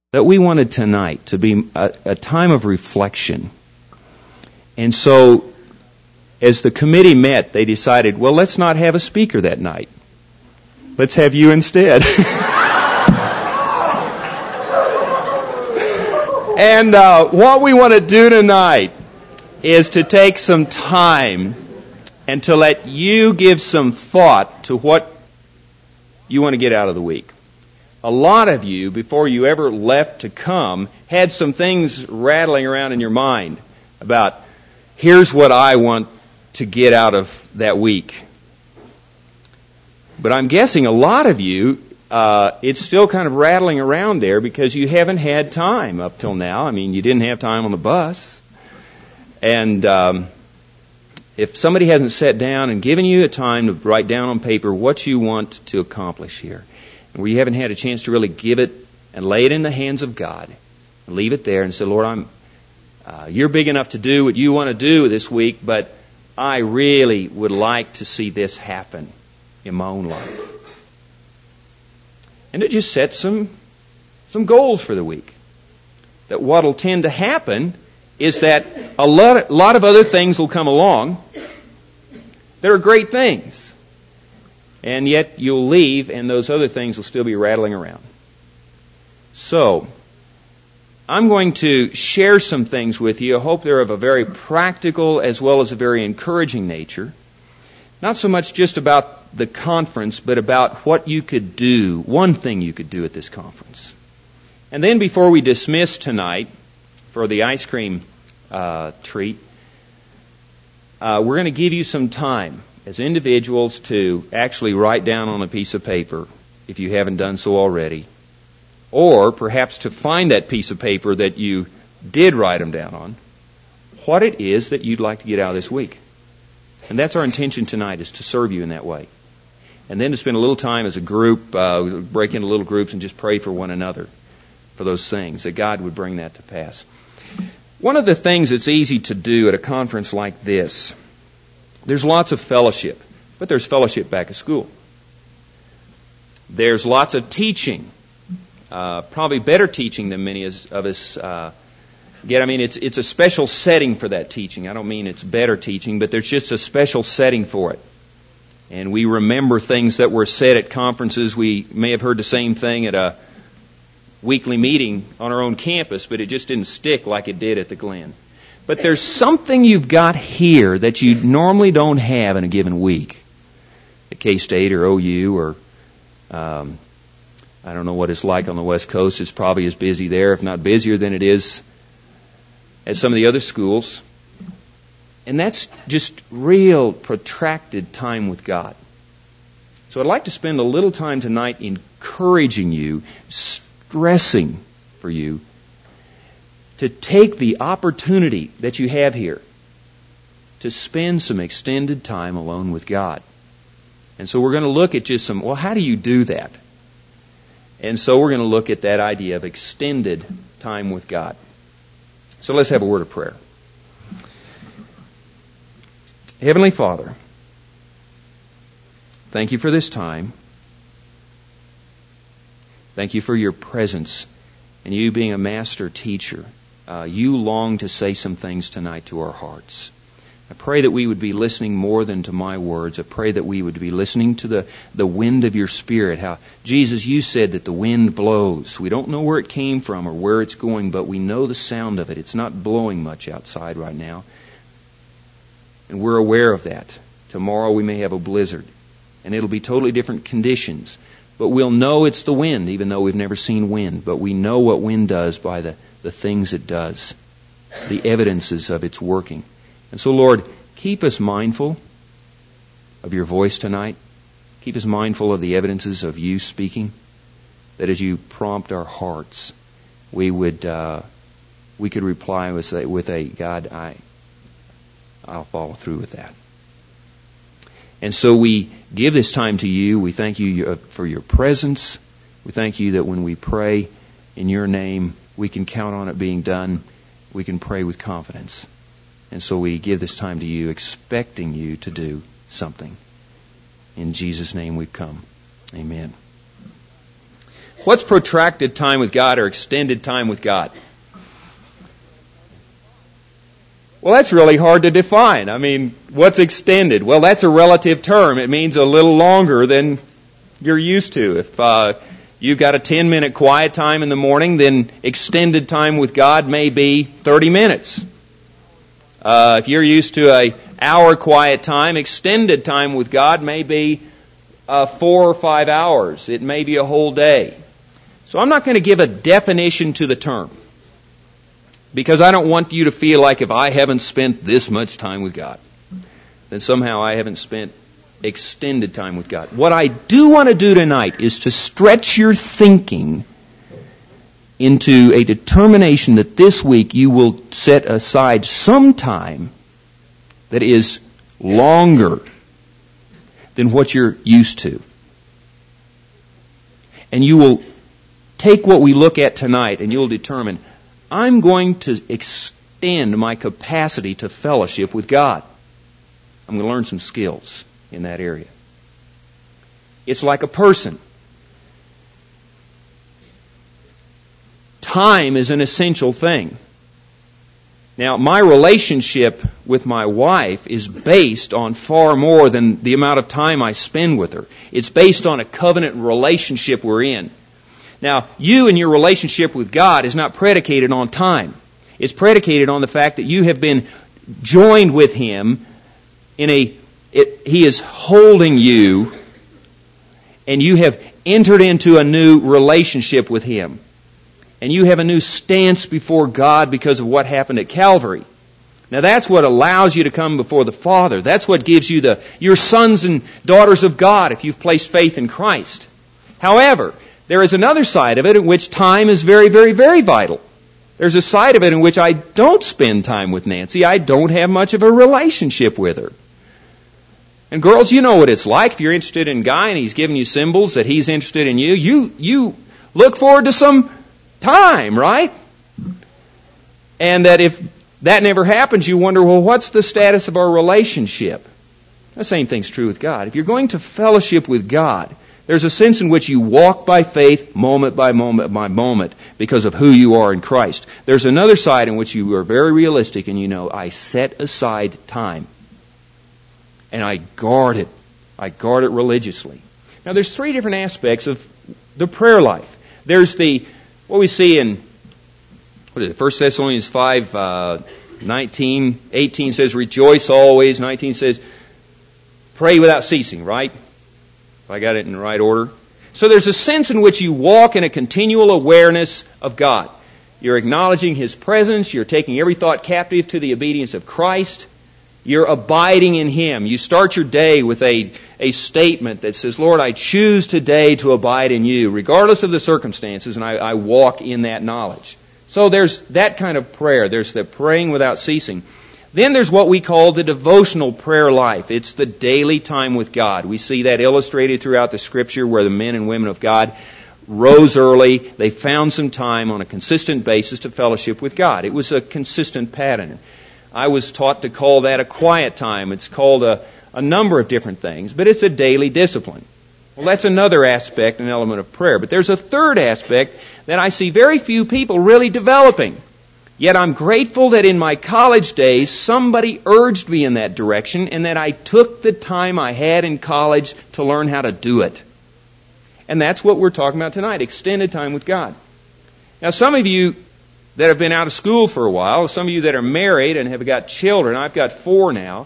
that we wanted tonight to be a time of reflection. And so, as the committee met, they decided, well, let's not have a speaker that night. Let's have you instead. And what we want to do tonight is to take some time and to let you give some thought to what you want to get out of the week. A lot of you, before you ever left to come, had some things rattling around in your mind about, here's what I want to get out of that week. But I'm guessing a lot of you, it's still kind of rattling around there because you haven't had time up till now. I mean, you didn't have time on the bus. And if somebody hasn't sat down and given you a time to write down on paper what you want to accomplish here, and where you haven't had a chance to really give it and lay it in the hands of God, and leave it there and say, Lord, you're big enough to do what you want to do this week, but I really would like to see this happen in my own life. And it just sets some goals for the week. That what will tend to happen is that a lot of other things will come along that are great things. And yet you'll leave and those other things will still be rattling around. So, I'm going to share some things with you. I hope they're of a very practical as well as a very encouraging nature. Not so much just about the conference, but about what you could do, one thing you could do at this conference. And then before we dismiss tonight for the ice cream treat, we're going to give you some time as individuals to actually write down on a piece of paper, if you haven't done so already, or perhaps to find that piece of paper that you did write them down on, what it is that you'd like to get out of this week. And that's our intention tonight, is to serve you in that way. And then to spend a little time as a group, break into little groups and just pray for one another for those things, that God would bring that to pass. One of the things that's easy to do at a conference like this, there's lots of fellowship, but there's fellowship back at school. There's lots of teaching, probably better teaching than many of us get. I mean, it's a special setting for that teaching. I don't mean it's better teaching, but there's just a special setting for it. And we remember things that were said at conferences. We may have heard the same thing at a weekly meeting on our own campus, but it just didn't stick like it did at the Glen. But there's something you've got here that you normally don't have in a given week. At K-State or OU or I don't know what it's like on the West Coast. It's probably as busy there, if not busier than it is at some of the other schools. And that's just real protracted time with God. So I'd like to spend a little time tonight encouraging you, stressing for you, to take the opportunity that you have here to spend some extended time alone with God. And so we're going to look at just some, well, how do you do that? And so we're going to look at that idea of extended time with God. So let's have a word of prayer. Heavenly Father, thank you for this time. Thank you for your presence and you being a master teacher. You long to say some things tonight to our hearts. I pray that we would be listening more than to my words. I pray that we would be listening to the wind of your Spirit. How, Jesus, you said that the wind blows. We don't know where it came from or where it's going, but we know the sound of it. It's not blowing much outside right now. And we're aware of that. Tomorrow we may have a blizzard, and it'll be totally different conditions. But we'll know it's the wind, even though we've never seen wind. But we know what wind does by the things it does, the evidences of its working. And so, Lord, keep us mindful of your voice tonight. Keep us mindful of the evidences of you speaking, that as you prompt our hearts, we could reply with a God, I'll follow through with that. And so we give this time to you. We thank you for your presence. We thank you that when we pray in your name, we can count on it being done. We can pray with confidence. And so we give this time to you, expecting you to do something. In Jesus' name we've come. Amen. What's protracted time with God or extended time with God? Well, that's really hard to define. I mean, what's extended? Well, that's a relative term. It means a little longer than you're used to. If you've got a 10-minute quiet time in the morning, then extended time with God may be 30 minutes. If you're used to an hour quiet time, extended time with God may be 4 or 5 hours. It may be a whole day. So I'm not going to give a definition to the term, because I don't want you to feel like if I haven't spent this much time with God, then somehow I haven't spent extended time with God. What I do want to do tonight is to stretch your thinking into a determination that this week you will set aside some time that is longer than what you're used to. And you will take what we look at tonight and you'll determine, I'm going to extend my capacity to fellowship with God. I'm going to learn some skills in that area. It's like a person. Time is an essential thing. Now, my relationship with my wife is based on far more than the amount of time I spend with her. It's based on a covenant relationship we're in. Now, you and your relationship with God is not predicated on time. It's predicated on the fact that you have been joined with Him He is holding you, and you have entered into a new relationship with Him. And you have a new stance before God because of what happened at Calvary. Now that's what allows you to come before the Father. That's what gives you your sons and daughters of God if you've placed faith in Christ. However, there is another side of it in which time is very, very, very vital. There's a side of it in which I don't spend time with Nancy. I don't have much of a relationship with her. And girls, you know what it's like. If you're interested in a guy and he's giving you symbols that he's interested in you look forward to some time, right? And that if that never happens, you wonder, well, what's the status of our relationship? The same thing's true with God. If you're going to fellowship with God, there's a sense in which you walk by faith, moment by moment by moment, because of who you are in Christ. There's another side in which you are very realistic and you know, I set aside time. And I guard it. I guard it religiously. Now there's 3 different aspects of the prayer life. There's what we see in, 1 Thessalonians 5, 19, 18 says, rejoice always. 19 says, pray without ceasing, right? If I got it in the right order. So there's a sense in which you walk in a continual awareness of God. You're acknowledging His presence. You're taking every thought captive to the obedience of Christ. You're abiding in Him. You start your day with a statement that says, Lord, I choose today to abide in You, regardless of the circumstances, and I walk in that knowledge. So there's that kind of prayer. There's the praying without ceasing. Then there's what we call the devotional prayer life. It's the daily time with God. We see that illustrated throughout the Scripture where the men and women of God rose early. They found some time on a consistent basis to fellowship with God. It was a consistent pattern. I was taught to call that a quiet time. It's called a number of different things, but it's a daily discipline. Well, that's another aspect, an element of prayer. But there's a third aspect that I see very few people really developing. Yet I'm grateful that in my college days, somebody urged me in that direction and that I took the time I had in college to learn how to do it. And that's what we're talking about tonight, extended time with God. Now, some of you that have been out of school for a while, some of you that are married and have got children, I've got 4 now,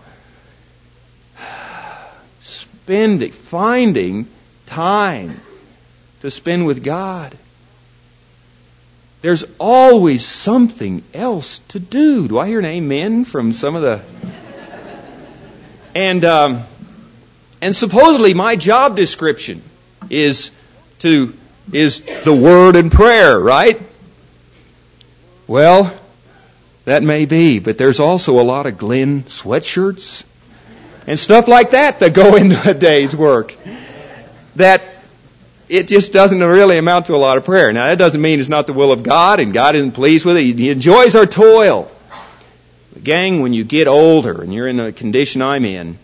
finding time to spend with God. There's always something else to do. Do I hear an amen from some of the... And supposedly my job description is the Word and prayer, right? Well, that may be, but there's also a lot of Glenn sweatshirts and stuff like that go into a day's work. That it just doesn't really amount to a lot of prayer. Now, that doesn't mean it's not the will of God and God isn't pleased with it. He enjoys our toil. But gang, when you get older and you're in the condition I'm in,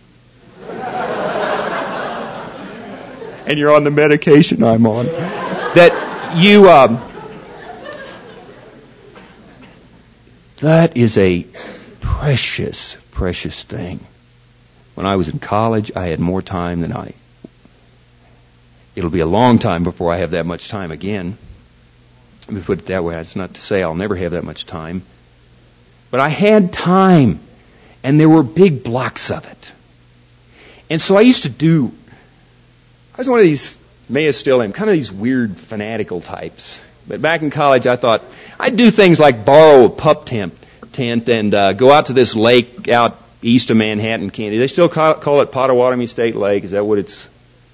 and you're on the medication I'm on, that that is a precious, precious thing. When I was in college, I had more time than it'll be a long time before I have that much time again. Let me put it that way. It's not to say I'll never have that much time. But I had time, and there were big blocks of it. And so I was one of these, may have still am, kind of these weird fanatical types. But back in college, I thought I'd do things like borrow a pup tent and go out to this lake out east of Manhattan, Kansas. They still call it Pottawatomie State Lake. Is that what it's?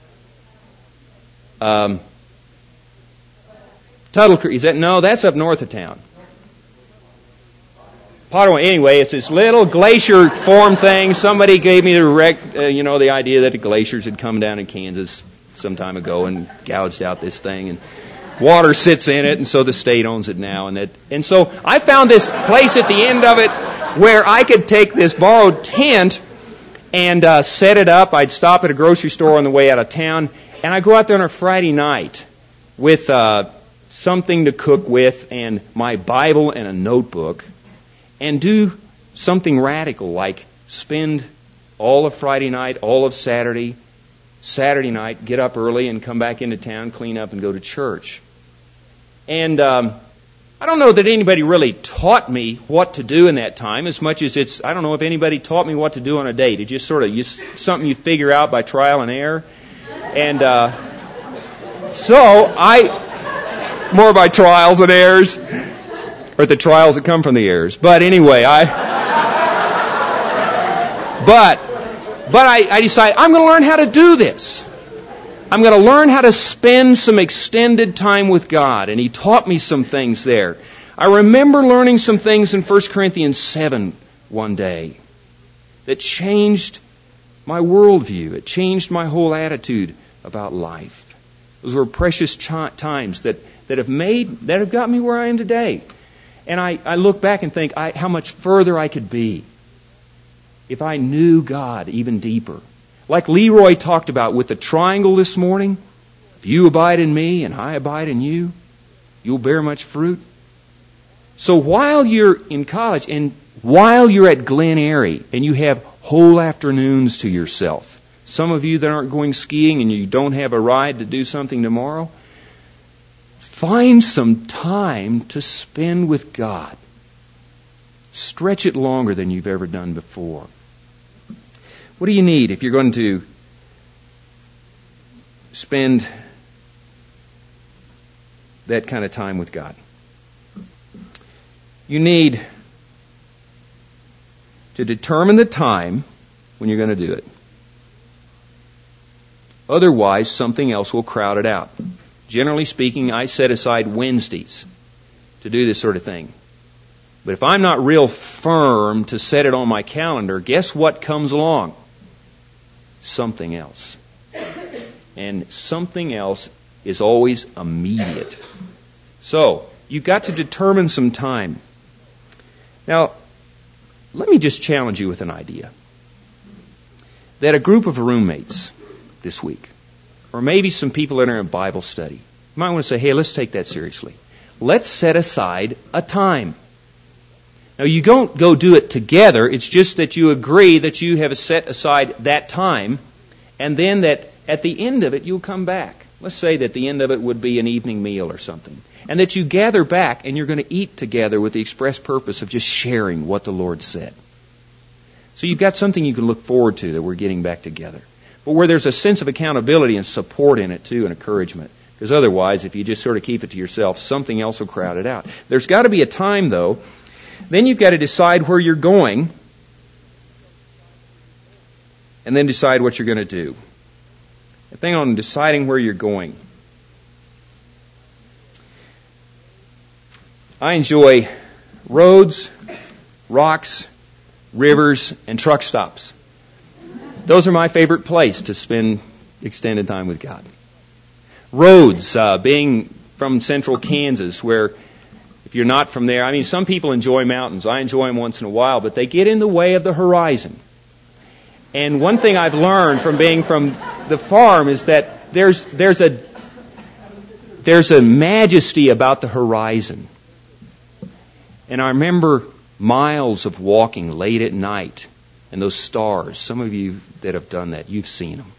Tuttle Creek. Is that? No, that's up north of town. Pottawatomie. Anyway, it's this little glacier form thing. Somebody gave me the idea that the glaciers had come down in Kansas some time ago and gouged out this thing, and water sits in it, and so the state owns it now. And so I found this place at the end of it where I could take this borrowed tent and set it up. I'd stop at a grocery store on the way out of town, and I'd go out there on a Friday night with something to cook with and my Bible and a notebook and do something radical like spend all of Friday night, all of Saturday night, get up early and come back into town, clean up, and go to church. And I don't know that anybody really taught me what to do in that time as much as I don't know if anybody taught me what to do on a date. It's just sort of something you figure out by trial and error. And more by trials and errors, or the trials that come from the errors. But anyway, I decided I'm going to learn how to do this. I'm going to learn how to spend some extended time with God. And He taught me some things there. I remember learning some things in 1 Corinthians 7 one day that changed my worldview. It changed my whole attitude about life. Those were precious times that have got me where I am today. And I look back and think how much further I could be if I knew God even deeper. Like Leroy talked about with the triangle this morning, if you abide in me and I abide in you, you'll bear much fruit. So while you're in college and while you're at Glen Airy and you have whole afternoons to yourself, some of you that aren't going skiing and you don't have a ride to do something tomorrow, find some time to spend with God. Stretch it longer than you've ever done before. What do you need if you're going to spend that kind of time with God? You need to determine the time when you're going to do it. Otherwise, something else will crowd it out. Generally speaking, I set aside Wednesdays to do this sort of thing. But if I'm not real firm to set it on my calendar, guess what comes along? Something else. And something else is always immediate. So, you've got to determine some time. Now, let me just challenge you with an idea. That a group of roommates this week, or maybe some people that are in Bible study, you might want to say, hey, let's take that seriously. Let's set aside a time. Now, you don't go do it together. It's just that you agree that you have set aside that time, and then that at the end of it, you'll come back. Let's say that the end of it would be an evening meal or something. And that you gather back and you're going to eat together with the express purpose of just sharing what the Lord said. So you've got something you can look forward to that we're getting back together. But where there's a sense of accountability and support in it too, and encouragement. Because otherwise, if you just sort of keep it to yourself, something else will crowd it out. There's got to be a time, though. Then you've got to decide where you're going, and then decide what you're going to do. The thing on deciding where you're going. I enjoy roads, rocks, rivers, and truck stops. Those are my favorite place to spend extended time with God. Roads, being from central Kansas, where if you're not from there, I mean, some people enjoy mountains. I enjoy them once in a while, but they get in the way of the horizon. And one thing I've learned from being from the farm is that there's there's a majesty about the horizon. And I remember miles of walking late at night and those stars. Some of you that have done that, you've seen them.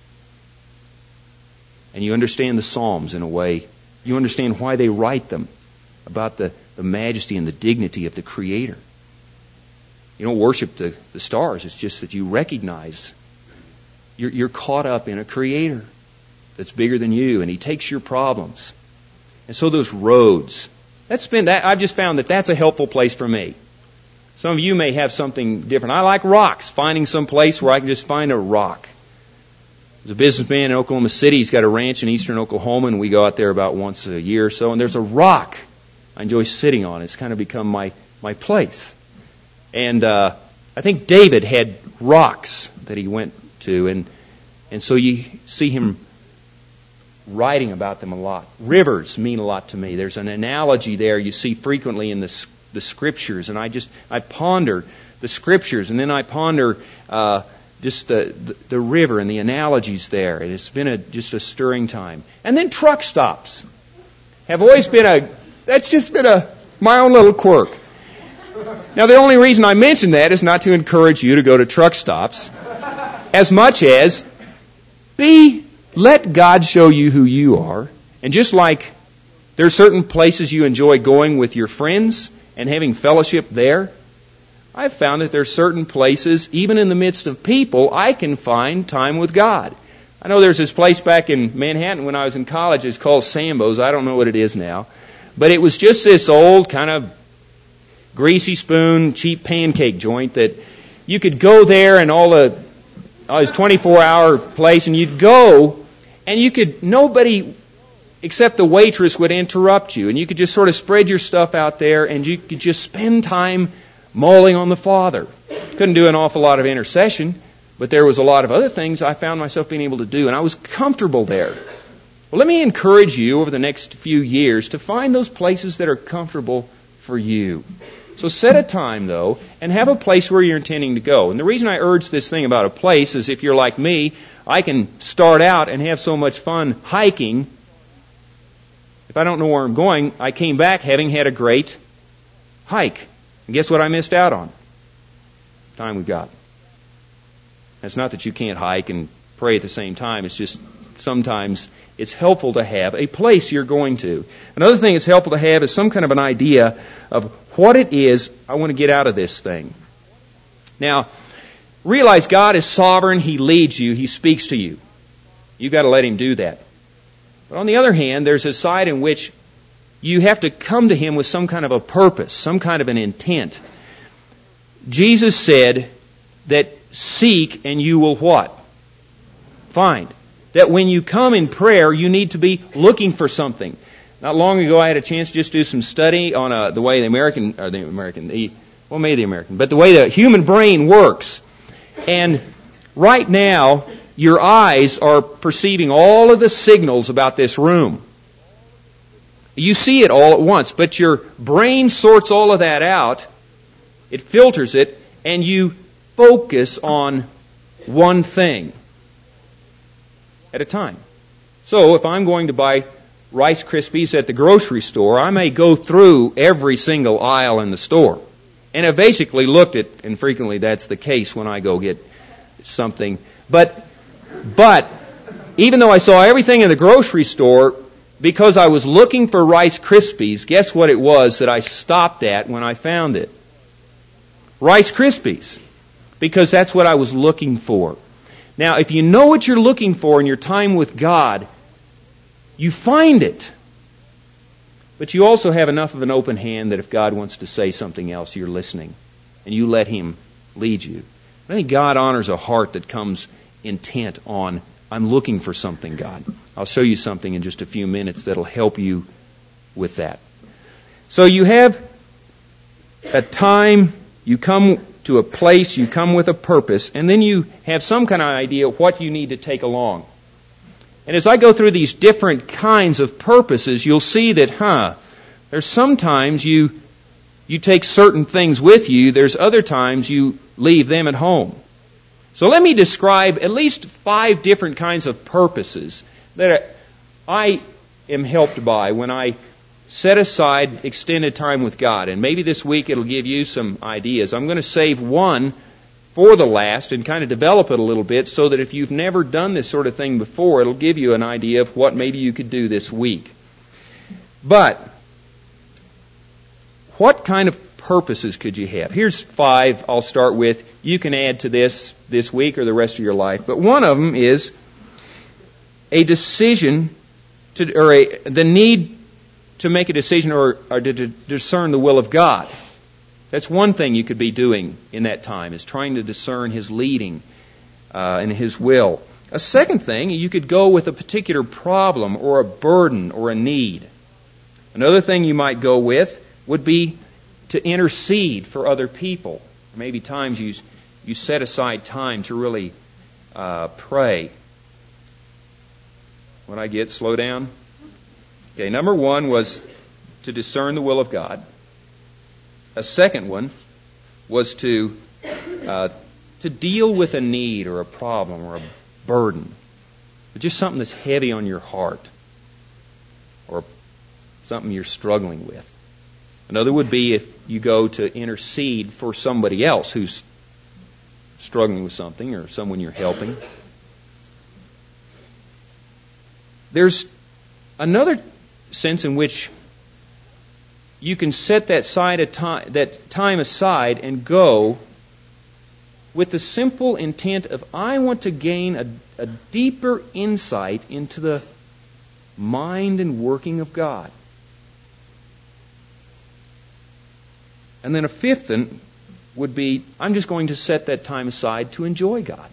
And you understand the Psalms in a way. You understand why they write them, about the majesty and the dignity of the Creator. You don't worship the stars. It's just that you recognize you're caught up in a Creator that's bigger than you, and He takes your problems. And so those roads, I've just found that that's a helpful place for me. Some of you may have something different. I like rocks, finding some place where I can just find a rock. There's a businessman in Oklahoma City. He's got a ranch in eastern Oklahoma, and we go out there about once a year or so, and there's a rock I enjoy sitting on. It's kind of become my place. And I think David had rocks that he went to, and so you see him writing about them a lot. Rivers mean a lot to me. There's an analogy there you see frequently in the Scriptures, and I ponder the Scriptures, and then I ponder just the river and the analogies there. And it's been just a stirring time. And then truck stops have always been my own little quirk. Now, the only reason I mention that is not to encourage you to go to truck stops, as much as let God show you who you are. And just like there are certain places you enjoy going with your friends and having fellowship there, I've found that there are certain places, even in the midst of people, I can find time with God. I know there's this place back in Manhattan when I was in college. It's called Sambo's. I don't know what it is now. But it was just this old kind of greasy spoon, cheap pancake joint that you could go there and it's 24-hour place, and you'd go and nobody except the waitress would interrupt you, and you could just sort of spread your stuff out there, and you could just spend time mulling on the Father. Couldn't do an awful lot of intercession, but there was a lot of other things I found myself being able to do, and I was comfortable there. Well, let me encourage you over the next few years to find those places that are comfortable for you. So set a time, though, and have a place where you're intending to go. And the reason I urge this thing about a place is if you're like me, I can start out and have so much fun hiking. If I don't know where I'm going, I came back having had a great hike. And guess what I missed out on? Time with God. It's not that you can't hike and pray at the same time. It's just sometimes it's helpful to have a place you're going to. Another thing it's helpful to have is some kind of an idea of what it is I want to get out of this thing. Now, realize God is sovereign. He leads you. He speaks to you. You've got to let Him do that. But on the other hand, there's a side in which you have to come to Him with some kind of a purpose, some kind of an intent. Jesus said that seek and you will what? Find. That when you come in prayer, you need to be looking for something. Not long ago, I had a chance to just do some study on the way the way the human brain works. And right now, your eyes are perceiving all of the signals about this room. You see it all at once, but your brain sorts all of that out, it filters it, and you focus on one thing at a time. So if I'm going to buy Rice Krispies at the grocery store, I may go through every single aisle in the store. And I've basically looked at, and frequently that's the case when I go get something. But even though I saw everything in the grocery store, because I was looking for Rice Krispies, guess what it was that I stopped at when I found it? Rice Krispies. Because that's what I was looking for. Now, if you know what you're looking for in your time with God, you find it. But you also have enough of an open hand that if God wants to say something else, you're listening. And you let Him lead you. I think God honors a heart that comes intent on, I'm looking for something, God. I'll show you something in just a few minutes that'll help you with that. So you have a time, you come to a place, you come with a purpose, and then you have some kind of idea of what you need to take along. And as I go through these different kinds of purposes, you'll see that, there's sometimes you take certain things with you, there's other times you leave them at home. So let me describe at least 5 different kinds of purposes that I am helped by when I set aside extended time with God. And maybe this week it'll give you some ideas. I'm going to save one for the last and kind of develop it a little bit so that if you've never done this sort of thing before, it'll give you an idea of what maybe you could do this week. But what kind of purposes could you have? Here's 5 I'll start with. You can add to this week or the rest of your life. But one of them is a decision the need to make a decision or to discern the will of God. That's one thing you could be doing in that time, is trying to discern His leading and His will. A second thing, you could go with a particular problem or a burden or a need. Another thing you might go with would be to intercede for other people. Maybe times you set aside time to really pray. When I get, slow down. Okay, number 1 was to discern the will of God. A second one was to deal with a need or a problem or a burden, or just something that's heavy on your heart or something you're struggling with. Another would be if you go to intercede for somebody else who's struggling with something or someone you're helping. There's another sense in which you can set that time aside and go with the simple intent of, I want to gain a deeper insight into the mind and working of God. And then a fifth would be, I'm just going to set that time aside to enjoy God.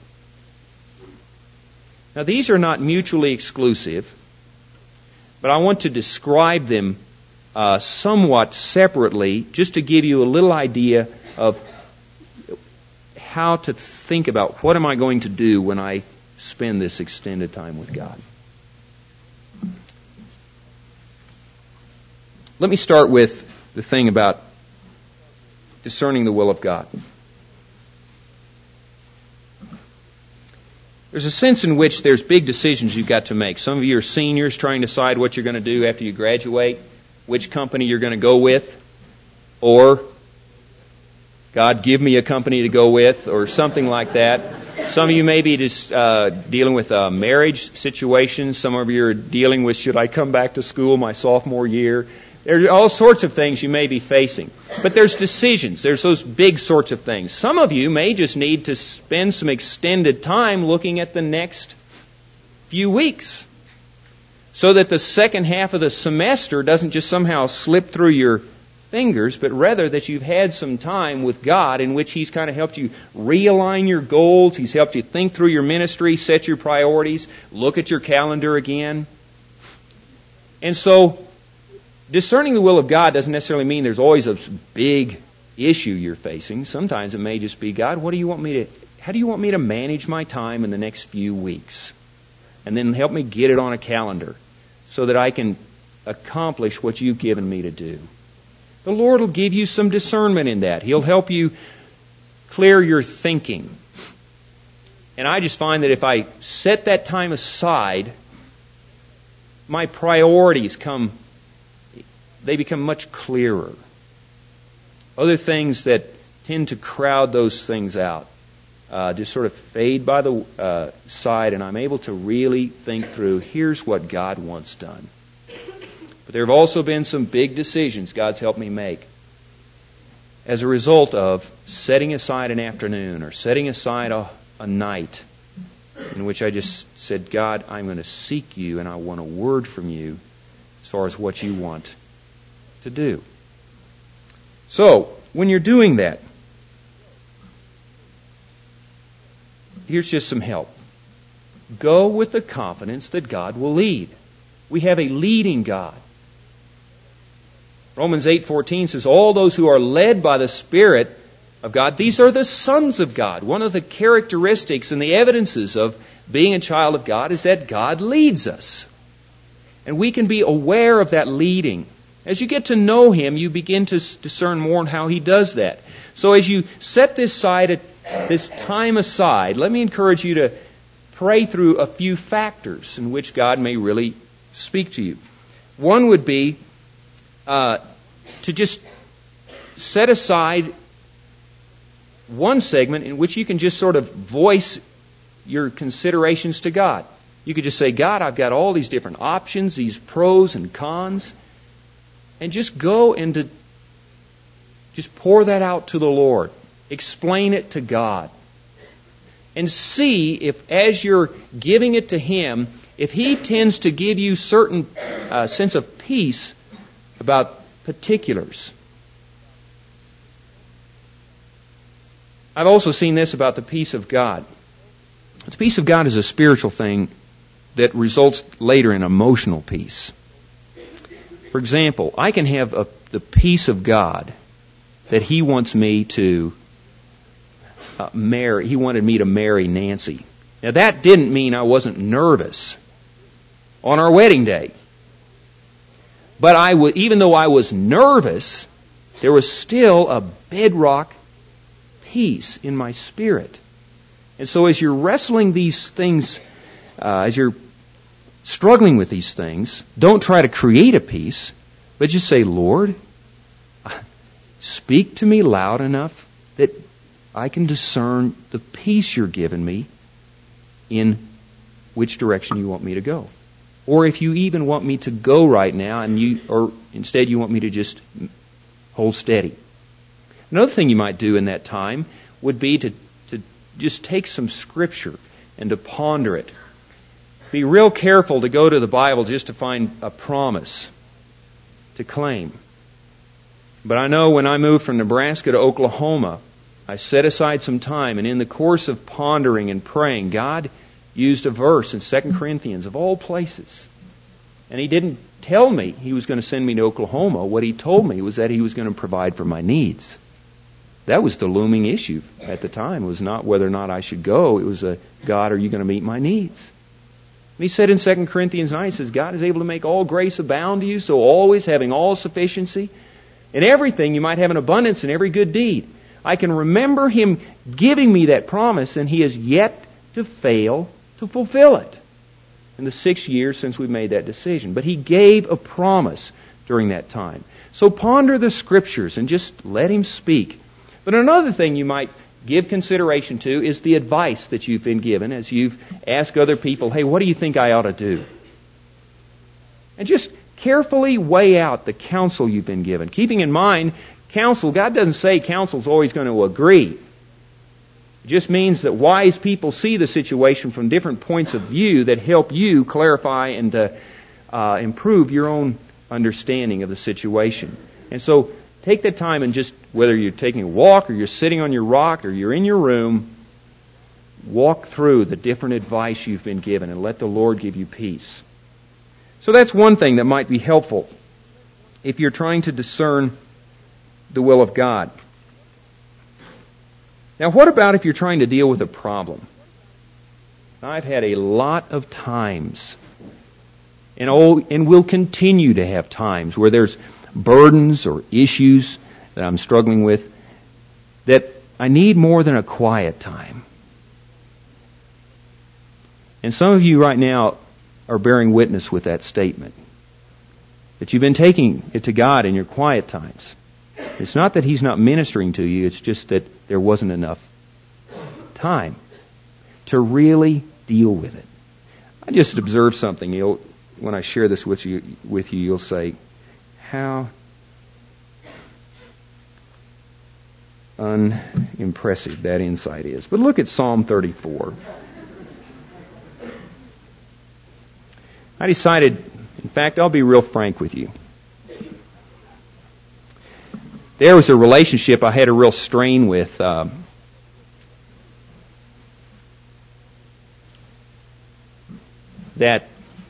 Now, these are not mutually exclusive, but I want to describe them somewhat separately, just to give you a little idea of how to think about what am I going to do when I spend this extended time with God. Let me start with the thing about discerning the will of God. There's a sense in which there's big decisions you've got to make. Some of you are seniors trying to decide what you're going to do after you graduate, which company you're going to go with, or God, give me a company to go with, or something like that. Some of you may be just dealing with a marriage situation. Some of you are dealing with, should I come back to school my sophomore year? There are all sorts of things you may be facing. But there's decisions. There's those big sorts of things. Some of you may just need to spend some extended time looking at the next few weeks, so that the second half of the semester doesn't just somehow slip through your fingers, but rather that you've had some time with God in which He's kind of helped you realign your goals. He's helped you think through your ministry, set your priorities, look at your calendar again. And so, discerning the will of God doesn't necessarily mean there's always a big issue you're facing. Sometimes it may just be, God, how do you want me to manage my time in the next few weeks? And then help me get it on a calendar so that I can accomplish what you've given me to do. The Lord will give you some discernment in that. He'll help you clear your thinking. And I just find that if I set that time aside, my priorities they become much clearer. Other things that tend to crowd those things out just sort of fade by the side, and I'm able to really think through, here's what God wants done. But there have also been some big decisions God's helped me make as a result of setting aside an afternoon or setting aside a night in which I just said, God, I'm going to seek you and I want a word from you as far as what you want to do. So, when you're doing that, here's just some help. Go with the confidence that God will lead. We have a leading God. Romans 8:14 says, all those who are led by the Spirit of God, these are the sons of God. One of the characteristics and the evidences of being a child of God is that God leads us. And we can be aware of that leading. As you get to know Him, you begin to discern more on how He does that. So as you set this time aside, let me encourage you to pray through a few factors in which God may really speak to you. One would be to just set aside one segment in which you can just sort of voice your considerations to God. You could just say, God, I've got all these different options, these pros and cons, and just go and just pour that out to the Lord. Explain it to God. And see if, as you're giving it to Him, if He tends to give you certain sense of peace about particulars. I've also seen this about the peace of God. The peace of God is a spiritual thing that results later in emotional peace. For example, I can have the peace of God that He wants me to marry. He wanted me to marry Nancy. Now that didn't mean I wasn't nervous on our wedding day. But even though I was nervous, there was still a bedrock peace in my spirit. And so as you're wrestling these things, as you're struggling with these things, don't try to create a peace, but just say, Lord, speak to me loud enough that I can discern the peace you're giving me in which direction you want me to go. Or if you even want me to go right now, or instead you want me to just hold steady. Another thing you might do in that time would be to just take some Scripture and to ponder it. Be real careful to go to the Bible just to find a promise to claim. But I know when I moved from Nebraska to Oklahoma, I set aside some time, and in the course of pondering and praying, God used a verse in 2 Corinthians, of all places. And He didn't tell me He was going to send me to Oklahoma. What He told me was that He was going to provide for my needs. That was the looming issue at the time. It was not whether or not I should go. It was God, are you going to meet my needs? And He said in 2 Corinthians 9, He says, God is able to make all grace abound to you, so always having all sufficiency. In everything you might have an abundance in every good deed. I can remember Him giving me that promise, and He has yet to fail to fulfill it in the 6 years since we made that decision. But He gave a promise during that time. So ponder the Scriptures and just let Him speak. But another thing you might give consideration to is the advice that you've been given as you've asked other people, hey, what do you think I ought to do? And just carefully weigh out the counsel you've been given. Keeping in mind, counsel, God doesn't say counsel's always going to agree. It just means that wise people see the situation from different points of view that help you clarify and improve your own understanding of the situation. And so take that time and just, whether you're taking a walk or you're sitting on your rock or you're in your room, walk through the different advice you've been given and let the Lord give you peace. So that's one thing that might be helpful if you're trying to discern the will of God. Now, what about if you're trying to deal with a problem? I've had a lot of times, and will continue to have times, where there's burdens or issues that I'm struggling with that I need more than a quiet time. And some of you right now are bearing witness with that statement, that you've been taking it to God in your quiet times. It's not that He's not ministering to you, it's just that there wasn't enough time to really deal with it. I just observed something. When I share this with you, you'll say, how unimpressive that insight is. But look at Psalm 34. I decided, in fact, I'll be real frank with you. There was a relationship I had a real strain with. That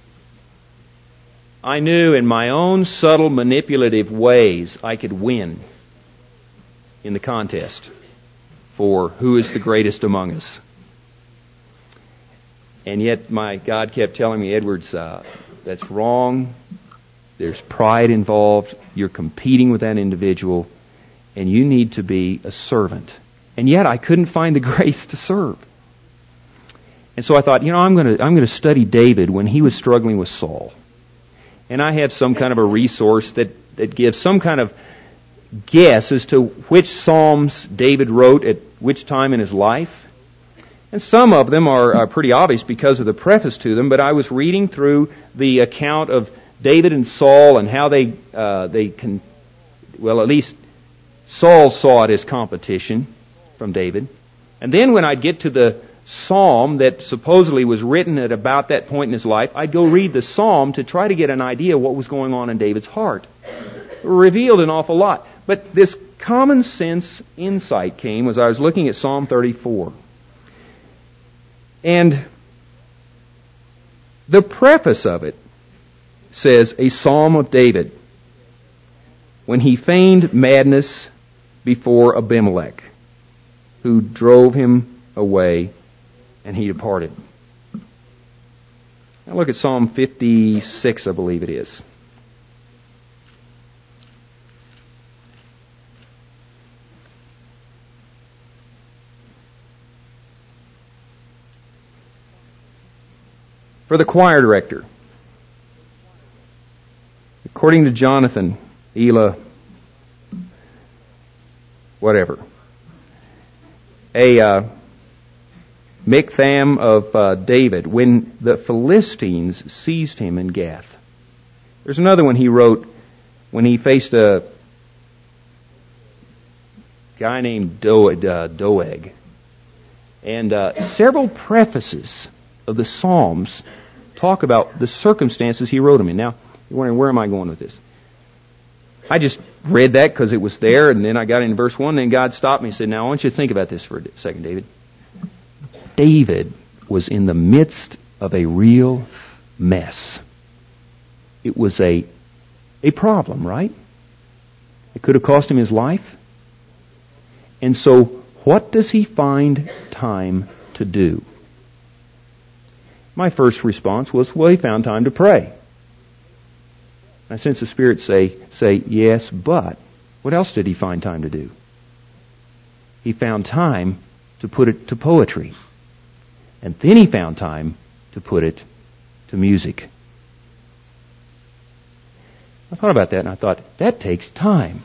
I knew in my own subtle manipulative ways I could win in the contest for who is the greatest among us. And yet my God kept telling me, Edwards, that's wrong. There's pride involved. You're competing with that individual. And you need to be a servant. And yet I couldn't find the grace to serve. And so I thought, I'm going to study David when he was struggling with Saul. and I have some kind of a resource that gives some kind of guess as to which Psalms David wrote at which time in his life. And some of them are pretty obvious because of the preface to them, but I was reading through the account of David and Saul and how at least Saul saw it as competition from David. And then when I'd get to the psalm that supposedly was written at about that point in his life, I'd go read the psalm to try to get an idea of what was going on in David's heart. It revealed an awful lot. But this common sense insight came as I was looking at Psalm 34. And the preface of it says, a psalm of David, when he feigned madness before Abimelech, who drove him away, and he departed. Now look at Psalm 56, I believe it is. For the choir director, according to Jonathan, Elah, whatever, a Miktham of David, when the Philistines seized him in Gath. There's another one he wrote when he faced a guy named Doeg. And several prefaces of the Psalms talk about the circumstances he wrote them in. Now, you're wondering, where am I going with this? I just read that because it was there, and then I got into verse 1, and then God stopped me and said, now I want you to think about this for a second, David. David was in the midst of a real mess. It was a problem, right? It could have cost him his life. And so, what does he find time to do? My first response was, well, he found time to pray. I sense the Spirit say, yes, but what else did he find time to do? He found time to put it to poetry. And then he found time to put it to music. I thought about that and I thought, that takes time.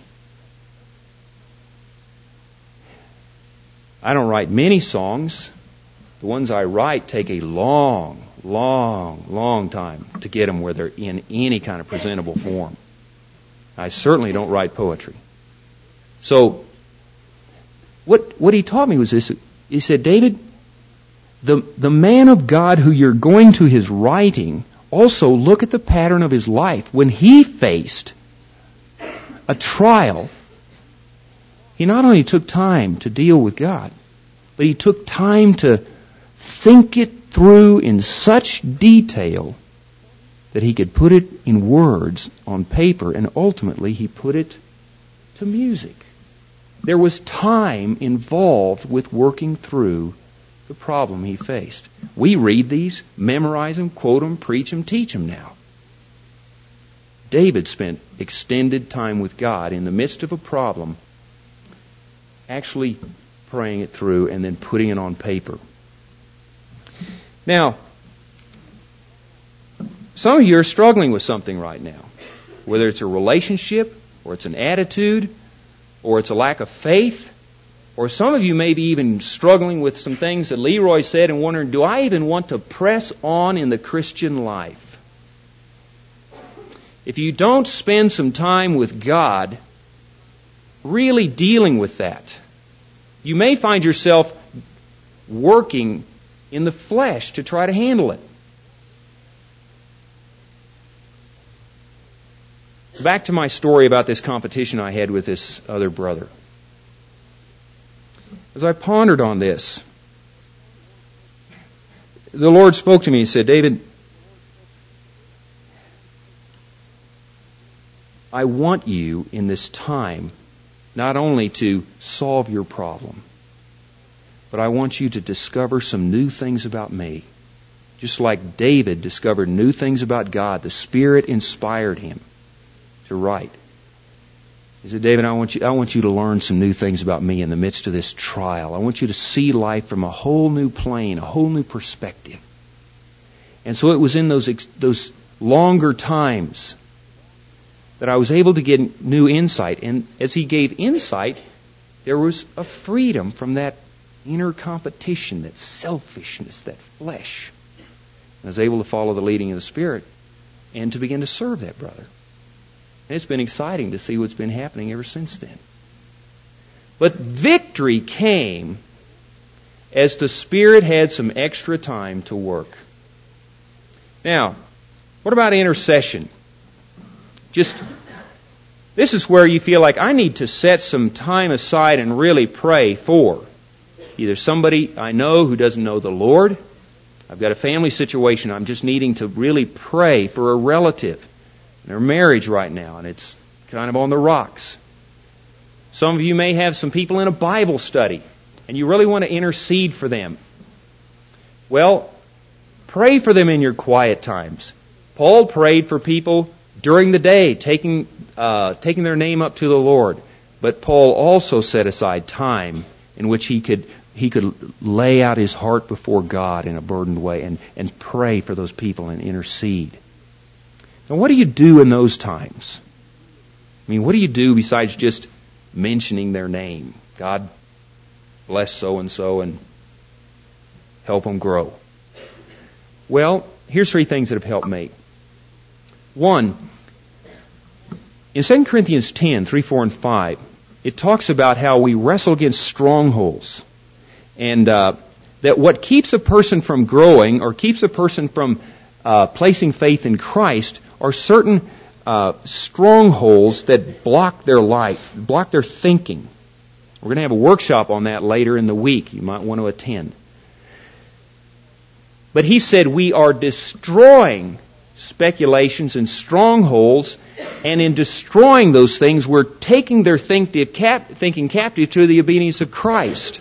I don't write many songs. The ones I write take a long time to get them where they're in any kind of presentable form. I certainly don't write poetry. So, what he taught me was this. He said, David, the man of God who you're going to his writing, also look at the pattern of his life. When he faced a trial, he not only took time to deal with God, but he took time to think it through in such detail that he could put it in words on paper, and ultimately he put it to music. There was time involved with working through the problem he faced. We read these, memorize them, quote them, preach them, teach them now. David spent extended time with God in the midst of a problem, actually praying it through and then putting it on paper. Now, some of you are struggling with something right now, whether it's a relationship, or it's an attitude, or it's a lack of faith, or some of you may be even struggling with some things that Leroy said and wondering, do I even want to press on in the Christian life? If you don't spend some time with God really dealing with that, you may find yourself working in the flesh to try to handle it. Back to my story about this competition I had with this other brother. As I pondered on this, the Lord spoke to me and said, David, I want you in this time not only to solve your problem, but I want you to discover some new things about me. Just like David discovered new things about God, the Spirit inspired him to write. He said, David, I want you to learn some new things about me in the midst of this trial. I want you to see life from a whole new plane, a whole new perspective. And so it was in those longer times that I was able to get new insight. And as He gave insight, there was a freedom from that inner competition, that selfishness, that flesh. I was able to follow the leading of the Spirit and to begin to serve that brother. And it's been exciting to see what's been happening ever since then. But victory came as the Spirit had some extra time to work. Now, what about intercession? This is where you feel like I need to set some time aside and really pray for either somebody I know who doesn't know the Lord. I've got a family situation. I'm just needing to really pray for a relative in their marriage right now, and it's kind of on the rocks. Some of you may have some people in a Bible study, and you really want to intercede for them. Well, pray for them in your quiet times. Paul prayed for people during the day, taking their name up to the Lord. But Paul also set aside time in which he could lay out his heart before God in a burdened way and pray for those people and intercede. Now, what do you do in those times? I mean, what do you do besides just mentioning their name? God bless so-and-so and help them grow. Well, here's 3 things that have helped me. 1, in 2 Corinthians 10, 3, 4, and 5, it talks about how we wrestle against strongholds. And that what keeps a person from growing or keeps a person from placing faith in Christ are certain strongholds that block their life, block their thinking. We're going to have a workshop on that later in the week. You might want to attend. But he said we are destroying speculations and strongholds, and in destroying those things, we're taking their thinking captive to the obedience of Christ.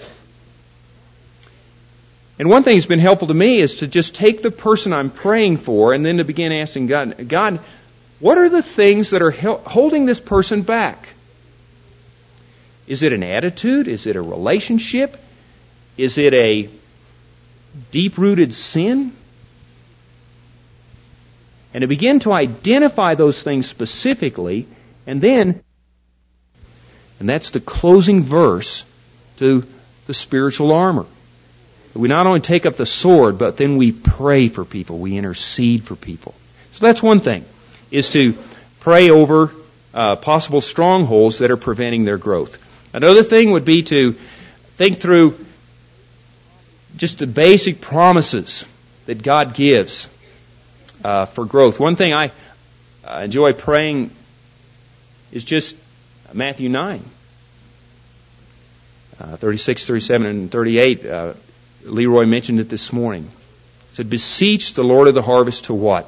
And one thing that's been helpful to me is to just take the person I'm praying for and then to begin asking God, what are the things that are holding this person back? Is it an attitude? Is it a relationship? Is it a deep-rooted sin? And to begin to identify those things specifically, and that's the closing verse to the spiritual armor. We not only take up the sword, but then we pray for people. We intercede for people. So that's one thing, is to pray over possible strongholds that are preventing their growth. Another thing would be to think through just the basic promises that God gives for growth. One thing I enjoy praying is just Matthew 9, 36, 37, and 38. Leroy mentioned it this morning. It said, beseech the Lord of the harvest to what?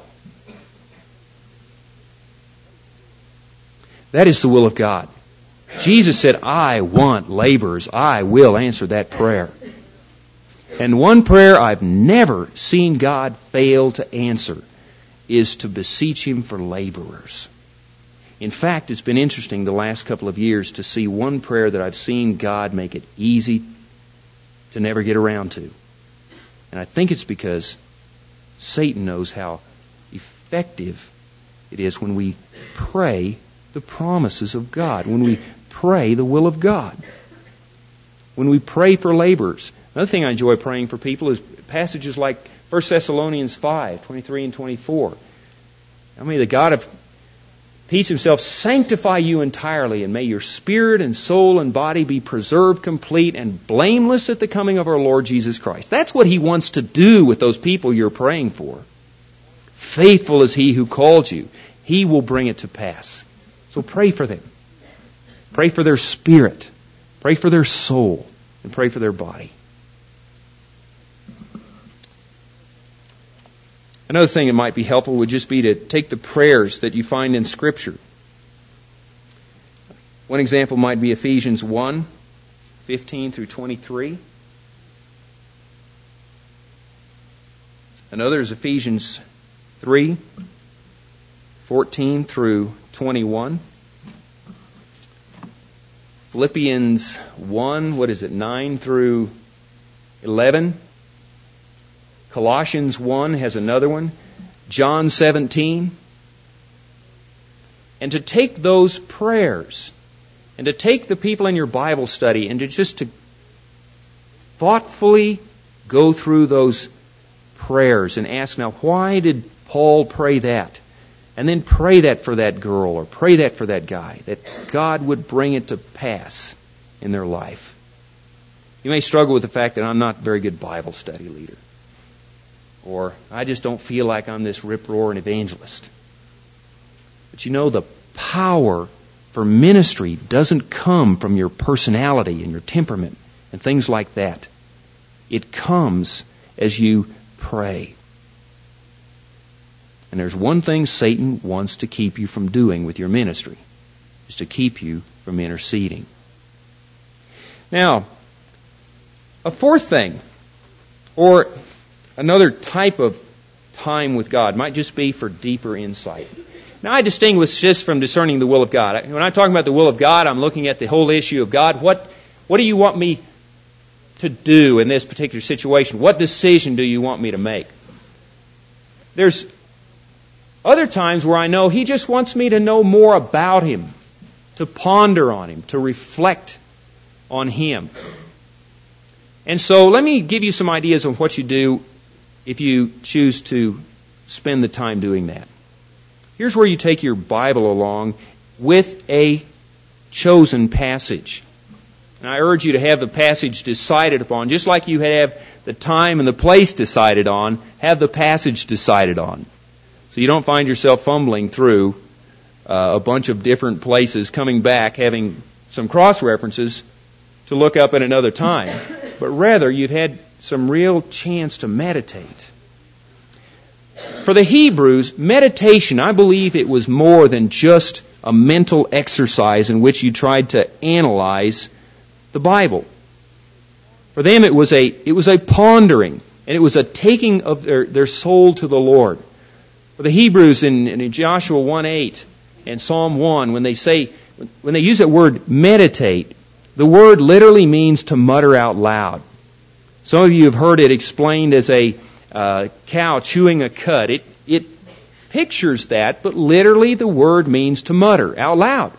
That is the will of God. Jesus said, I want laborers. I will answer that prayer. And one prayer I've never seen God fail to answer is to beseech Him for laborers. In fact, it's been interesting the last couple of years to see one prayer that I've seen God make it easy to never get around to. And I think it's because Satan knows how effective it is when we pray the promises of God, when we pray the will of God, when we pray for laborers. Another thing I enjoy praying for people is passages like 1 Thessalonians 5, 23 and 24. I mean, the God of peace Himself sanctify you entirely, and may your spirit and soul and body be preserved complete and blameless at the coming of our Lord Jesus Christ. That's what He wants to do with those people you're praying for. Faithful is He who called you. He will bring it to pass. So pray for them. Pray for their spirit. Pray for their soul. And pray for their body. Another thing that might be helpful would just be to take the prayers that you find in Scripture. One example might be Ephesians 1, 15 through 23. Another is Ephesians 3, 14 through 21. Philippians 1, 9 through 11. Colossians 1 has another one. John 17. and to take those prayers and to take the people in your Bible study and to thoughtfully go through those prayers and ask, now, why did Paul pray that? And then pray that for that girl or pray that for that guy, that God would bring it to pass in their life. You may struggle with the fact that I'm not a very good Bible study leader. Or I just don't feel like I'm this rip-roaring evangelist. But you know, the power for ministry doesn't come from your personality and your temperament and things like that. It comes as you pray. And there's one thing Satan wants to keep you from doing with your ministry, is to keep you from interceding. Now, a fourth thing, or another type of time with God, might just be for deeper insight. Now, I distinguish this from discerning the will of God. When I'm talking about the will of God, I'm looking at the whole issue of God. What do you want me to do in this particular situation? What decision do you want me to make? There's other times where I know He just wants me to know more about Him, to ponder on Him, to reflect on Him. And so let me give you some ideas on what you do if you choose to spend the time doing that. Here's where you take your Bible along with a chosen passage. And I urge you to have the passage decided upon, just like you have the time and the place decided on, have the passage decided on. So you don't find yourself fumbling through a bunch of different places, coming back, having some cross-references to look up at another time. But rather, you've had some real chance to meditate. For the Hebrews, meditation, I believe it was more than just a mental exercise in which you tried to analyze the Bible. For them, it was a pondering, and it was a taking of their soul to the Lord. For the Hebrews in Joshua 1:8 and Psalm 1, when they use that word meditate, the word literally means to mutter out loud. Some of you have heard it explained as a cow chewing a cud. It pictures that, but literally the word means to mutter out loud.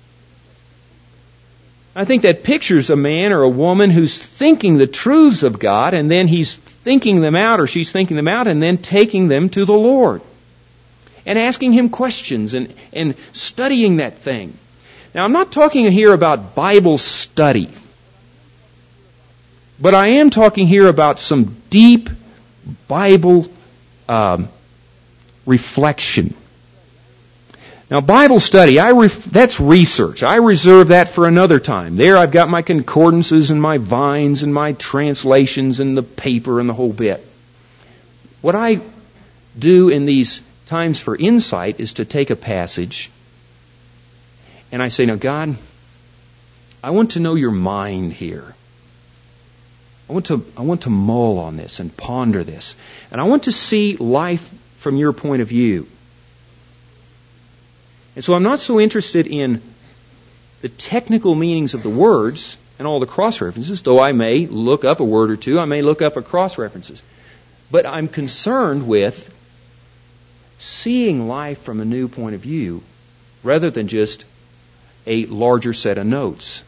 I think that pictures a man or a woman who's thinking the truths of God, and then he's thinking them out, or she's thinking them out, and then taking them to the Lord. And asking Him questions and studying that thing. Now, I'm not talking here about Bible study. But I am talking here about some deep Bible reflection. Now, Bible study, that's research. I reserve that for another time. There I've got my concordances and my vines and my translations and the paper and the whole bit. What I do in these times for insight is to take a passage and I say, now God, I want to know your mind here. I want to mull on this and ponder this. And I want to see life from your point of view. And so I'm not so interested in the technical meanings of the words and all the cross-references, though I may look up a word or two, I may look up a cross-references. But I'm concerned with seeing life from a new point of view rather than just a larger set of notes.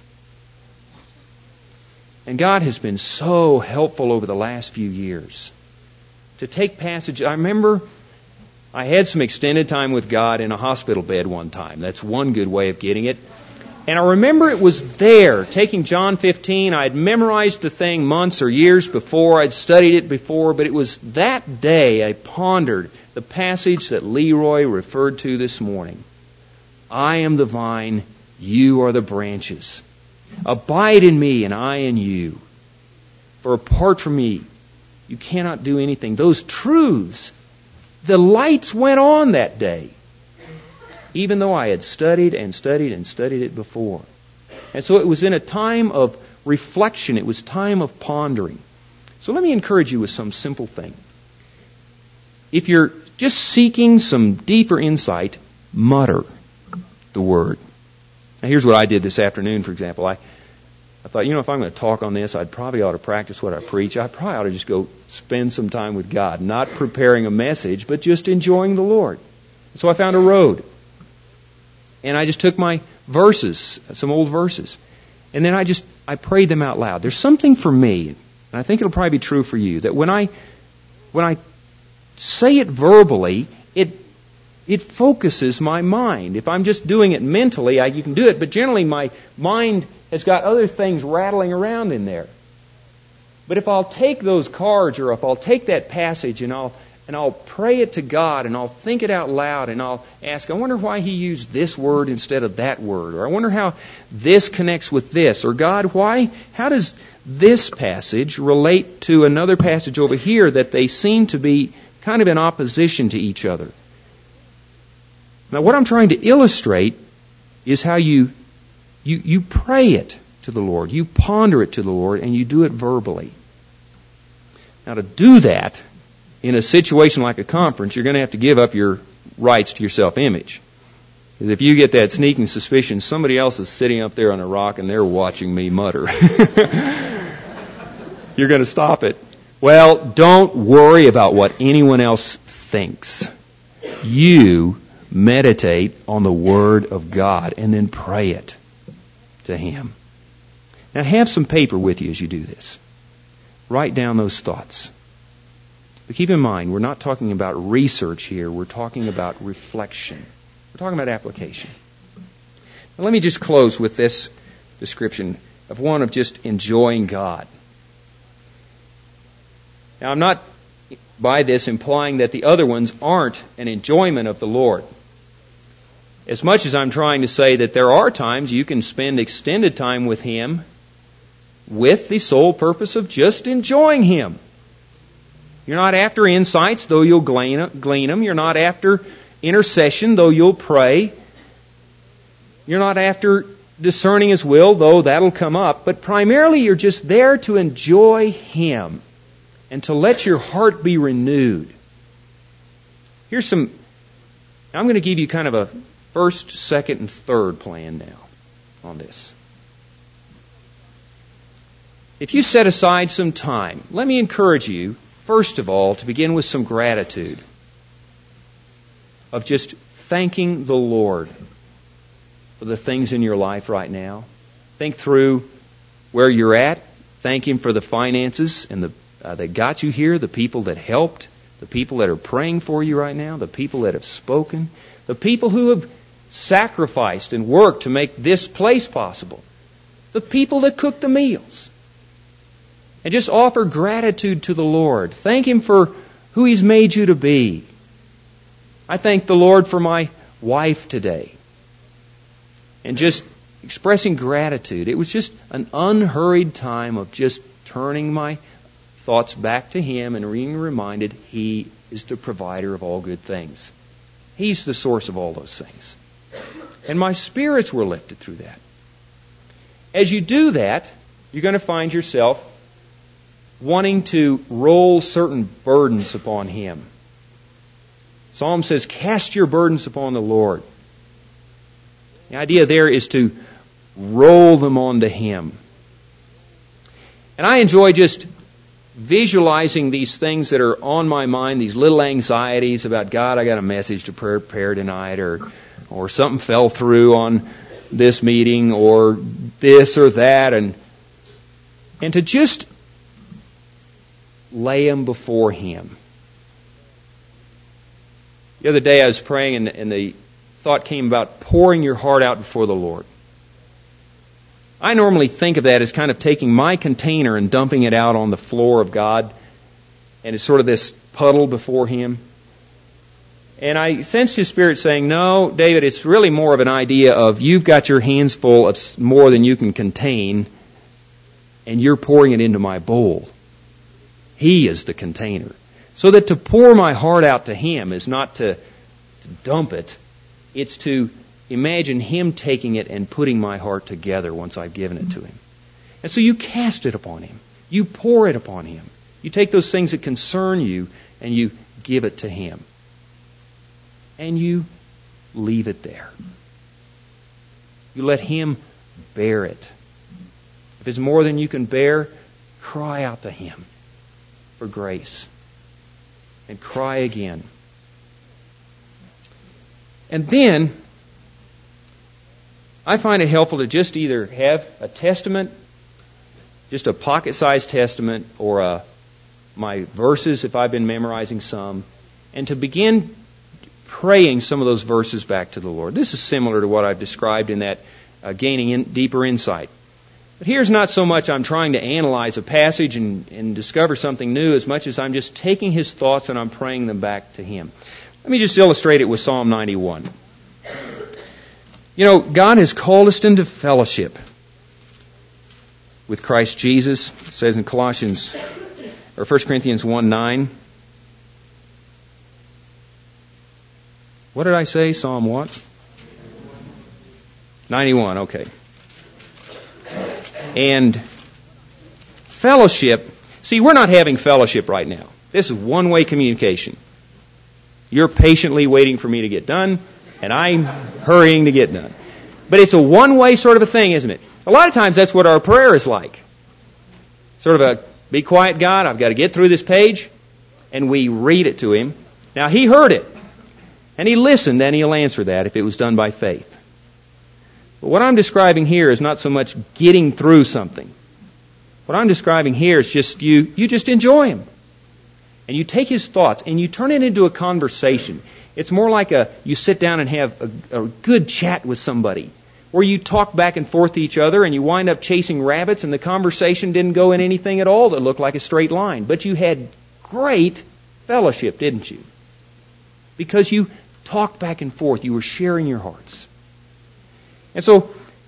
And God has been so helpful over the last few years to take passage. I remember I had some extended time with God in a hospital bed one time. That's one good way of getting it. And I remember it was there, taking John 15. I had memorized the thing months or years before. I'd studied it before. But it was that day I pondered the passage that Leroy referred to this morning. I am the vine, you are the branches. Abide in me and I in you. For apart from me, you cannot do anything. Those truths, the lights went on that day. Even though I had studied and studied and studied it before. And so it was in a time of reflection. It was time of pondering. So let me encourage you with some simple thing. If you're just seeking some deeper insight, mutter the Word. Now here's what I did this afternoon, for example. I thought, if I'm going to talk on this, I'd probably ought to practice what I preach. I probably ought to just go spend some time with God, not preparing a message, but just enjoying the Lord. So I found a road. And I just took my verses, some old verses, and then I prayed them out loud. There's something for me, and I think it'll probably be true for you, that when I say it verbally, it focuses my mind. If I'm just doing it mentally, you can do it, but generally my mind has got other things rattling around in there. But if I'll take those cards, or if I'll take that passage and I'll pray it to God, and I'll think it out loud, and I'll ask, I wonder why He used this word instead of that word, or I wonder how this connects with this, or God, how does this passage relate to another passage over here that they seem to be kind of in opposition to each other? Now, what I'm trying to illustrate is how you pray it to the Lord, you ponder it to the Lord, and you do it verbally. Now, to do that in a situation like a conference, you're going to have to give up your rights to your self-image. Because if you get that sneaking suspicion, somebody else is sitting up there on a rock and they're watching me mutter. You're going to stop it. Well, don't worry about what anyone else thinks. You meditate on the Word of God and then pray it to Him. Now, have some paper with you as you do this. Write down those thoughts. But keep in mind, we're not talking about research here. We're talking about reflection. We're talking about application. Now, let me just close with this description of one of just enjoying God. Now, I'm not by this implying that the other ones aren't an enjoyment of the Lord. As much as I'm trying to say that there are times you can spend extended time with Him with the sole purpose of just enjoying Him. You're not after insights, though you'll glean them. You're not after intercession, though you'll pray. You're not after discerning His will, though that'll come up. But primarily you're just there to enjoy Him and to let your heart be renewed. I'm going to give you kind of a first, second, and third plan now on this. If you set aside some time, let me encourage you, first of all, to begin with some gratitude of just thanking the Lord for the things in your life right now. Think through where you're at. Thank Him for the finances and that got you here, the people that helped, the people that are praying for you right now, the people that have spoken, the people who have sacrificed and worked to make this place possible, the people that cook the meals. And just offer gratitude to the Lord. Thank Him for who He's made you to be. I thank the Lord for my wife today. And just expressing gratitude. It was just an unhurried time of just turning my thoughts back to Him and being reminded He is the provider of all good things. He's the source of all those things. And my spirits were lifted through that. As you do that, you're going to find yourself wanting to roll certain burdens upon Him. Psalm says, cast your burdens upon the Lord. The idea there is to roll them onto Him. And I enjoy just visualizing these things that are on my mind, these little anxieties about, God, I got a message to prepare tonight, or something fell through on this meeting, or this or that, and to just lay them before Him. The other day I was praying and the thought came about pouring your heart out before the Lord. I normally think of that as kind of taking my container and dumping it out on the floor of God, and it's sort of this puddle before Him. And I sensed His Spirit saying, no, David, it's really more of an idea of you've got your hands full of more than you can contain, and you're pouring it into my bowl. He is the container. So that to pour my heart out to Him is not to dump it. It's to imagine Him taking it and putting my heart together once I've given it to Him. And so you cast it upon Him. You pour it upon Him. You take those things that concern you and you give it to Him. And you leave it there. You let Him bear it. If it's more than you can bear, cry out to Him for grace. And cry again. And then, I find it helpful to just either have a testament, just a pocket-sized testament, or my verses if I've been memorizing some, and to begin praying some of those verses back to the Lord. This is similar to what I've described in that gaining deeper insight. But here's not so much I'm trying to analyze a passage and discover something new as much as I'm just taking His thoughts and I'm praying them back to Him. Let me just illustrate it with Psalm 91. You know, God has called us into fellowship with Christ Jesus. It says in 1 Corinthians 1:9. What did I say? Psalm what? 91, okay. And fellowship, see, we're not having fellowship right now. This is one-way communication. You're patiently waiting for me to get done, and I'm hurrying to get done. But it's a one-way sort of a thing, isn't it? A lot of times that's what our prayer is like. Sort of a, be quiet, God, I've got to get through this page, and we read it to Him. Now, He heard it, and He listened, and He'll answer that if it was done by faith. But what I'm describing here is not so much getting through something. What I'm describing here is just you just enjoy Him. And you take His thoughts and you turn it into a conversation. It's more like you sit down and have a good chat with somebody, where you talk back and forth to each other and you wind up chasing rabbits and the conversation didn't go in anything at all that looked like a straight line. But you had great fellowship, didn't you? Because you talked back and forth. You were sharing your hearts. And so,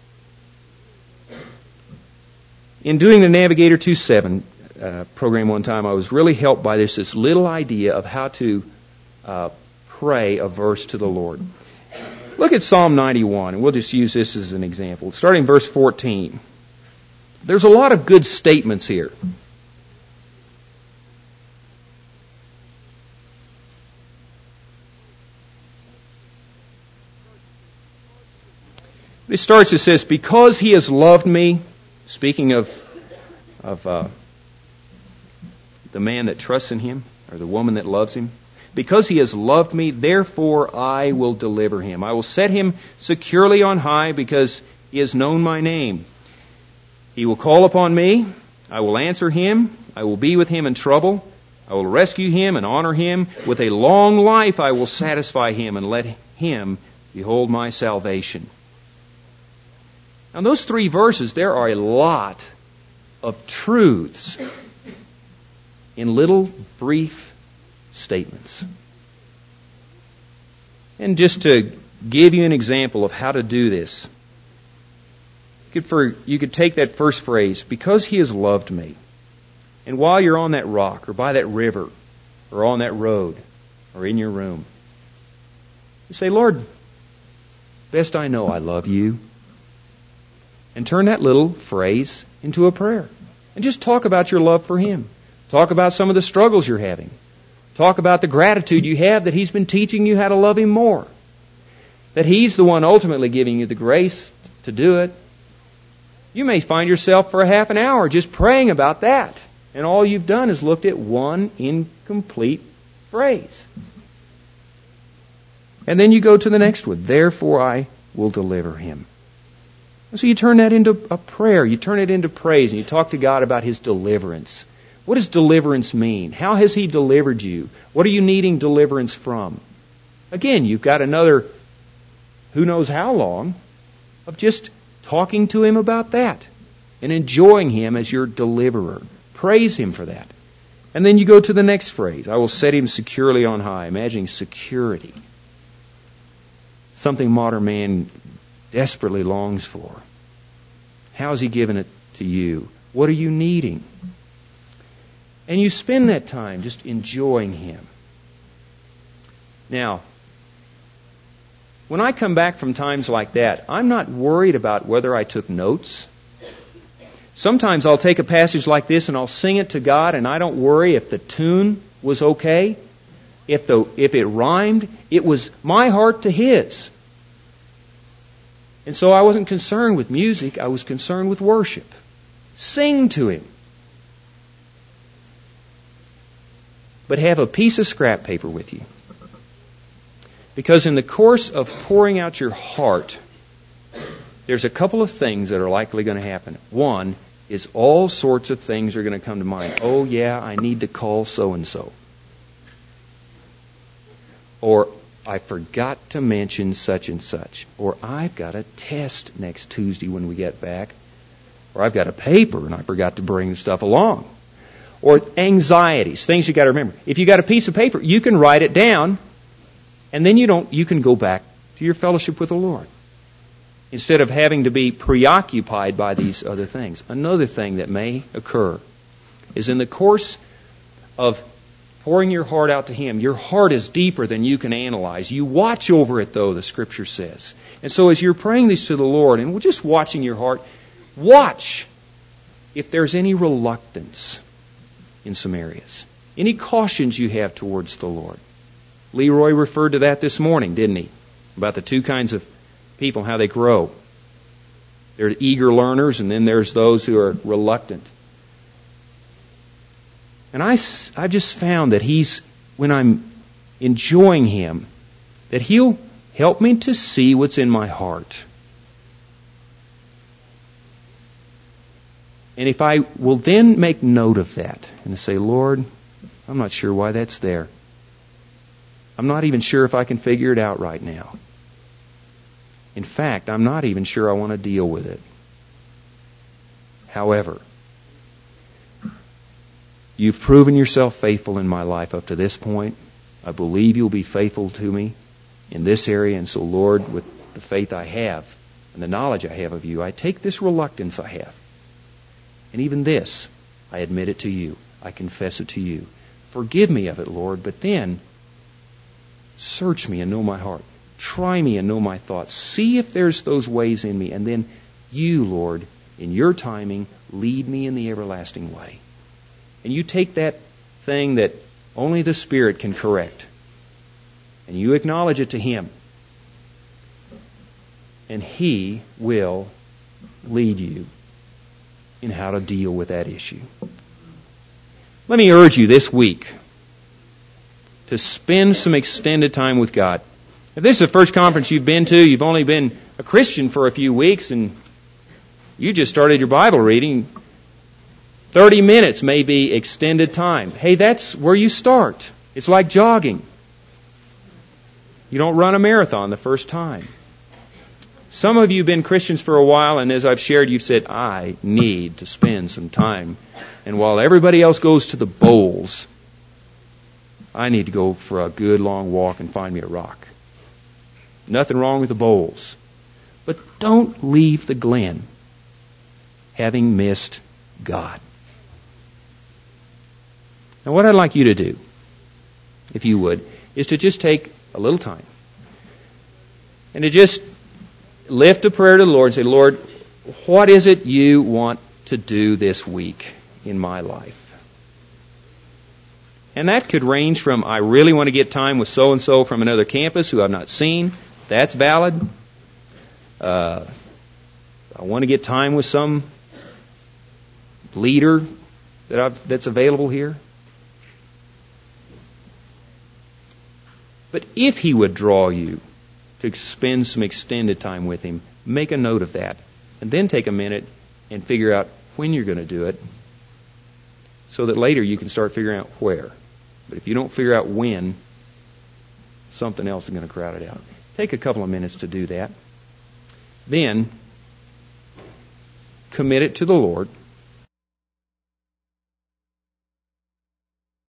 in doing the Navigator 2.7 program one time, I was really helped by this little idea of how to pray a verse to the Lord. Look at Psalm 91, and we'll just use this as an example. Starting in verse 14. There's a lot of good statements here. It starts, it says, because He has loved me, speaking of the man that trusts in Him, or the woman that loves Him. Because He has loved me, therefore I will deliver him. I will set him securely on high because he has known my name. He will call upon me. I will answer him. I will be with him in trouble. I will rescue him and honor him. With a long life I will satisfy him and let him behold my salvation. Now, those three verses, there are a lot of truths in little brief statements. And just to give you an example of how to do this, you could take that first phrase, because He has loved me. And while you're on that rock or by that river or on that road or in your room, you say, Lord, best I know I love you. And turn that little phrase into a prayer. And just talk about your love for Him. Talk about some of the struggles you're having. Talk about the gratitude you have that He's been teaching you how to love Him more. That He's the one ultimately giving you the grace to do it. You may find yourself for a half an hour just praying about that. And all you've done is looked at one incomplete phrase. And then you go to the next one. Therefore I will deliver him. So you turn that into a prayer. You turn it into praise. And you talk to God about His deliverance. What does deliverance mean? How has He delivered you? What are you needing deliverance from? Again, you've got another who knows how long of just talking to Him about that and enjoying Him as your deliverer. Praise Him for that. And then you go to the next phrase. I will set him securely on high. Imagining security. Something modern man desperately longs for. How has He given it to you? What are you needing? And you spend that time just enjoying Him. Now, when I come back from times like that, I'm not worried about whether I took notes. Sometimes I'll take a passage like this and I'll sing it to God, and I don't worry if the tune was okay. If it rhymed, it was my heart to His. And so I wasn't concerned with music, I was concerned with worship. Sing to Him. But have a piece of scrap paper with you. Because in the course of pouring out your heart, there's a couple of things that are likely going to happen. One is all sorts of things are going to come to mind. Oh, yeah, I need to call so-and-so. Or I forgot to mention such and such. Or I've got a test next Tuesday when we get back. Or I've got a paper and I forgot to bring the stuff along. Or anxieties, things you got to remember. If you got a piece of paper, you can write it down, and then you can go back to your fellowship with the Lord, instead of having to be preoccupied by these other things. Another thing that may occur is in the course of pouring your heart out to Him, your heart is deeper than you can analyze. You watch over it, though, the Scripture says. And so as you're praying this to the Lord, and just watching your heart, watch if there's any reluctance in some areas. Any cautions you have towards the Lord. Leroy referred to that this morning, didn't he? About the two kinds of people, how they grow. There are eager learners, and then there's those who are reluctant. And I've just found that when I'm enjoying Him, that He'll help me to see what's in my heart. And if I will then make note of that and say, Lord, I'm not sure why that's there. I'm not even sure if I can figure it out right now. In fact, I'm not even sure I want to deal with it. However, you've proven yourself faithful in my life up to this point. I believe you'll be faithful to me in this area. And so, Lord, with the faith I have and the knowledge I have of you, I take this reluctance I have. And even this, I admit it to you. I confess it to you. Forgive me of it, Lord, but then search me and know my heart. Try me and know my thoughts. See if there's those ways in me. And then you, Lord, in your timing, lead me in the everlasting way. And you take that thing that only the Spirit can correct, and you acknowledge it to Him. And He will lead you in how to deal with that issue. Let me urge you this week to spend some extended time with God. If this is the first conference you've been to, you've only been a Christian for a few weeks, and you just started your Bible reading, 30 minutes may be extended time. Hey, that's where you start. It's like jogging. You don't run a marathon the first time. Some of you have been Christians for a while, and as I've shared, you've said, I need to spend some time. And while everybody else goes to the bowls, I need to go for a good long walk and find me a rock. Nothing wrong with the bowls. But don't leave the Glen having missed God. Now, what I'd like you to do, if you would, is to just take a little time and to just lift a prayer to the Lord and say, Lord, what is it you want to do this week in my life? And that could range from, I really want to get time with so-and-so from another campus who I've not seen. That's valid. I want to get time with some leader that's available here. But if He would draw you to spend some extended time with Him, make a note of that. And then take a minute and figure out when you're going to do it, so that later you can start figuring out where. But if you don't figure out when, something else is going to crowd it out. Take a couple of minutes to do that. Then, commit it to the Lord.